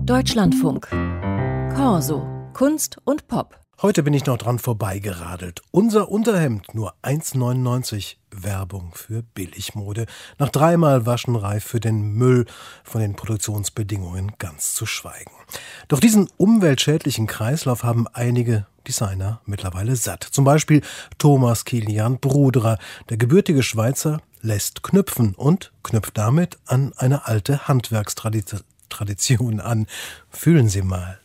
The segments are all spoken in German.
Deutschlandfunk. Corso. Kunst und Pop. Heute bin ich noch dran vorbeigeradelt. Unser Unterhemd nur 1,99. Werbung für Billigmode. Nach 3-mal Waschen reif für den Müll, von den Produktionsbedingungen ganz zu schweigen. Doch diesen umweltschädlichen Kreislauf haben einige Designer mittlerweile satt. Zum Beispiel Thomas Kilian Bruderer. Der gebürtige Schweizer lässt knüpfen und knüpft damit an eine alte Handwerkstradition an. Fühlen Sie mal.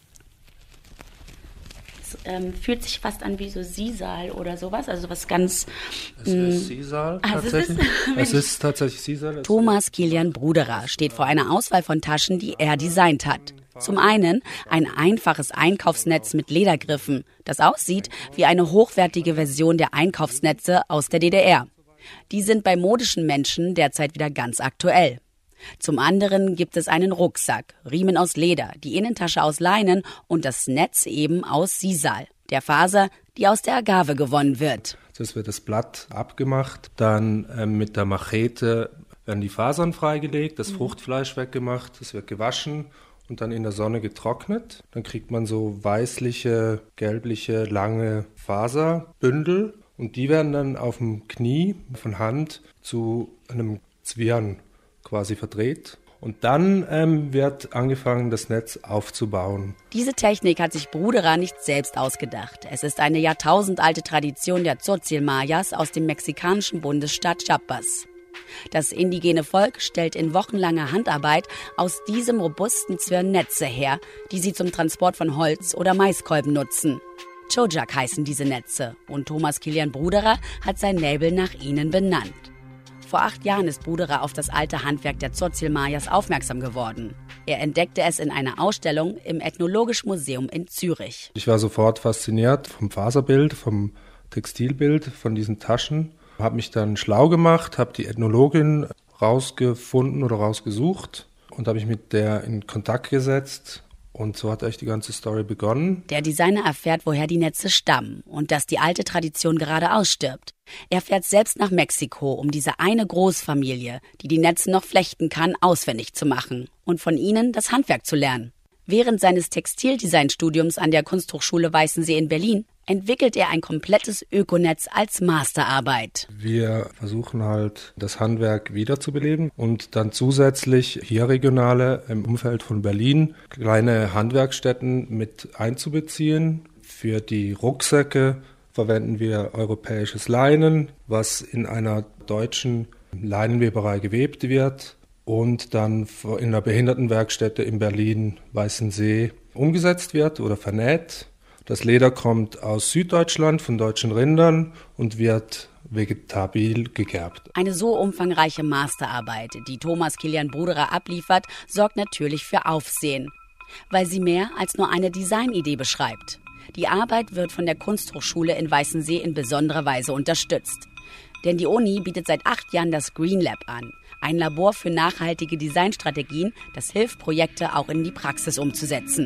Fühlt sich fast an wie so Sisal oder sowas, also was ganz... Es ist Sisal, tatsächlich. Es ist tatsächlich Sisal. Thomas Kilian Bruderer steht vor einer Auswahl von Taschen, die er designt hat. Zum einen ein einfaches Einkaufsnetz mit Ledergriffen, das aussieht wie eine hochwertige Version der Einkaufsnetze aus der DDR. Die sind bei modischen Menschen derzeit wieder ganz aktuell. Zum anderen gibt es einen Rucksack, Riemen aus Leder, die Innentasche aus Leinen und das Netz eben aus Sisal, der Faser, die aus der Agave gewonnen wird. Es wird das Blatt abgemacht, dann mit der Machete werden die Fasern freigelegt, das Fruchtfleisch weggemacht, es wird gewaschen und dann in der Sonne getrocknet. Dann kriegt man so weißliche, gelbliche, lange Faserbündel und die werden dann auf dem Knie von Hand zu einem Zwirn quasi verdreht. Und dann wird angefangen, das Netz aufzubauen. Diese Technik hat sich Bruderer nicht selbst ausgedacht. Es ist eine jahrtausendalte Tradition der Tzotzil Mayas aus dem mexikanischen Bundesstaat Chiapas. Das indigene Volk stellt in wochenlanger Handarbeit aus diesem robusten Zwirn Netze her, die sie zum Transport von Holz oder Maiskolben nutzen. Chojak heißen diese Netze und Thomas Kilian Bruderer hat sein Label nach ihnen benannt. Vor 8 Jahren ist Bruderer auf das alte Handwerk der Tzotzil Mayas aufmerksam geworden. Er entdeckte es in einer Ausstellung im Ethnologischen Museum in Zürich. Ich war sofort fasziniert vom Faserbild, vom Textilbild, von diesen Taschen. Habe mich dann schlau gemacht, habe die Ethnologin rausgefunden oder rausgesucht und habe mich mit der in Kontakt gesetzt. Und so hat eigentlich die ganze Story begonnen. Der Designer erfährt, woher die Netze stammen und dass die alte Tradition gerade ausstirbt. Er fährt selbst nach Mexiko, um diese eine Großfamilie, die die Netze noch flechten kann, ausfindig zu machen und von ihnen das Handwerk zu lernen. Während seines Textildesignstudiums an der Kunsthochschule Weißensee in Berlin entwickelt er ein komplettes Ökonetz als Masterarbeit. Wir versuchen halt, das Handwerk wiederzubeleben und dann zusätzlich hier regionale im Umfeld von Berlin kleine Handwerkstätten mit einzubeziehen. Für die Rucksäcke verwenden wir europäisches Leinen, was in einer deutschen Leinenweberei gewebt wird und dann in der Behindertenwerkstätte in Berlin Weißensee umgesetzt wird oder vernäht. Das Leder kommt aus Süddeutschland von deutschen Rindern und wird vegetabil gegerbt. Eine so umfangreiche Masterarbeit, die Thomas Kilian Bruderer abliefert, sorgt natürlich für Aufsehen, weil sie mehr als nur eine Designidee beschreibt. Die Arbeit wird von der Kunsthochschule in Weißensee in besonderer Weise unterstützt. Denn die Uni bietet seit 8 Jahren das Green Lab an, ein Labor für nachhaltige Designstrategien, das hilft, Projekte auch in die Praxis umzusetzen.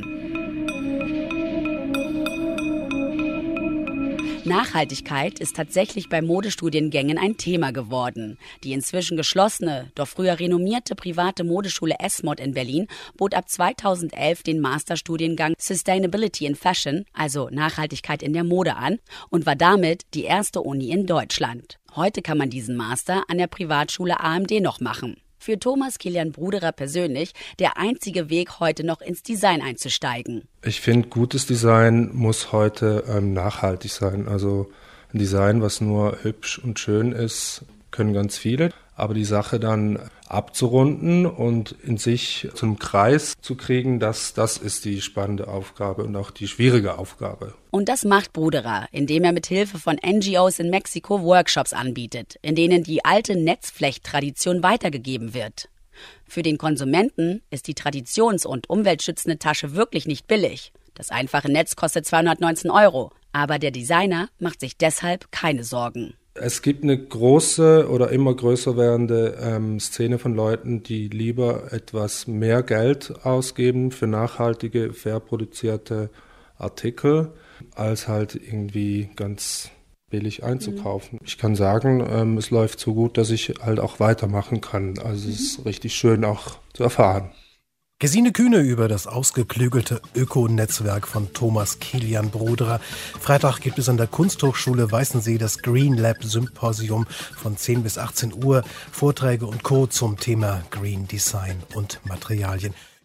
Nachhaltigkeit ist tatsächlich bei Modestudiengängen ein Thema geworden. Die inzwischen geschlossene, doch früher renommierte private Modeschule S-Mod in Berlin bot ab 2011 den Masterstudiengang Sustainability in Fashion, also Nachhaltigkeit in der Mode an und war damit die erste Uni in Deutschland. Heute kann man diesen Master an der Privatschule AMD noch machen. Für Thomas Kilian Bruderer persönlich der einzige Weg, heute noch ins Design einzusteigen. Ich finde, gutes Design muss heute nachhaltig sein. Also ein Design, was nur hübsch und schön ist, können ganz viele. Aber die Sache dann abzurunden und in sich zum Kreis zu kriegen, das ist die spannende Aufgabe und auch die schwierige Aufgabe. Und das macht Bruderer, indem er mit Hilfe von NGOs in Mexiko Workshops anbietet, in denen die alte Netzflechttradition weitergegeben wird. Für den Konsumenten ist die traditions- und umweltschützende Tasche wirklich nicht billig. Das einfache Netz kostet 219 €, aber der Designer macht sich deshalb keine Sorgen. Es gibt eine große oder immer größer werdende Szene von Leuten, die lieber etwas mehr Geld ausgeben für nachhaltige, fair produzierte Artikel, als halt irgendwie ganz billig einzukaufen. Ich kann sagen, es läuft so gut, dass ich halt auch weitermachen kann. Also es ist richtig schön auch zu erfahren. Gesine Kühne über das ausgeklügelte Öko-Netzwerk von Thomas Kilian Bruderer. Freitag gibt es an der Kunsthochschule Weißensee das Green Lab Symposium von 10 bis 18 Uhr. Vorträge und Co. zum Thema Green Design und Materialien.